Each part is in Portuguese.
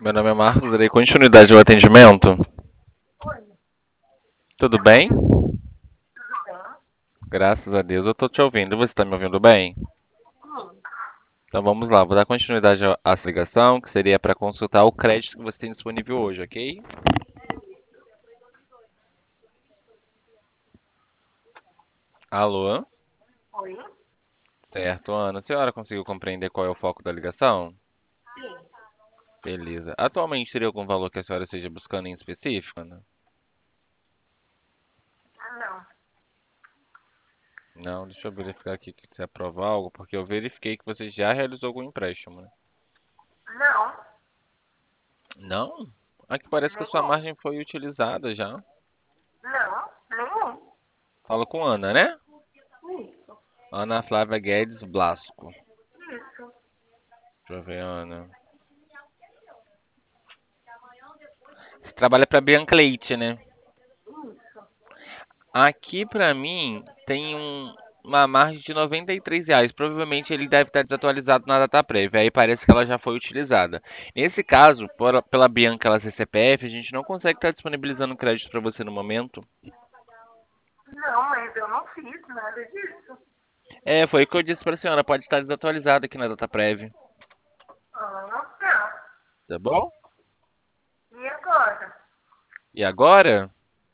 Meu nome é Marcos, darei continuidade ao atendimento. Oi, Tudo bem? tudo bem? Graças a Deus, eu tô te ouvindo. Você tá me ouvindo bem? Sim. Então vamos lá, vou dar continuidade à essa ligação, que seria para consultar o crédito que você tem disponível hoje, ok? Alô? Oi? Certo, Ana. A senhora conseguiu compreender qual é o foco da ligação? Sim. Beleza. Atualmente teria algum valor que a senhora esteja buscando em específico, Ana? Não. Não, deixa eu verificar aqui que você aprova algo, porque eu verifiquei que você já realizou algum empréstimo, né? Não. Não? Aqui parece que a sua Nenhum. margem foi utilizada já. Não. Nenhum. Falo com Ana, né? Isso. Ana Flávia Guedes Blasco. Isso. Deixa eu ver, Ana. Você trabalha para Bianca Leite, né? Isso. Aqui pra mim tem uma margem de R$ 93. Provavelmente ele deve estar desatualizado na data prévia. Aí parece que ela já foi utilizada. Nesse caso, pela Bianca ela ser CPF, a gente não consegue estar disponibilizando crédito para você no momento. Não, mas eu não fiz nada disso. É, foi o que eu disse pra senhora. Pode estar desatualizado aqui na data prévia. Ah, não tá. Tá bom? E agora? E agora?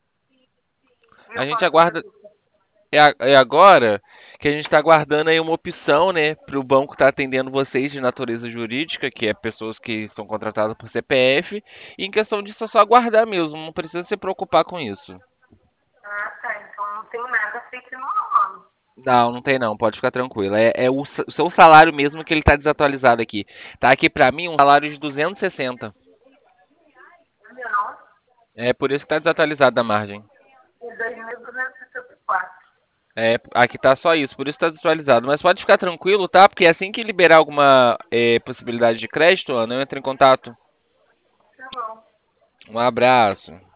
A Eu gente posso fazer aguarda. isso? É agora que a gente está aguardando aí uma opção, né, para o banco estar atendendo vocês de natureza jurídica, que é pessoas que são contratadas por CPF, e em questão disso é só aguardar mesmo, não precisa se preocupar com isso. Ah, tá. Então não tem nada feito no nome. Não, não tem não, pode ficar tranquilo. É o seu salário mesmo que ele está desatualizado aqui. Tá aqui para mim um salário de 260. Não. É por isso que está desatualizado da margem. E 2.264. É, aqui tá só isso, por isso tá desatualizado. Mas pode ficar tranquilo, tá? Porque assim que liberar alguma possibilidade de crédito, Ana, eu entro em contato. Tá bom. Um abraço.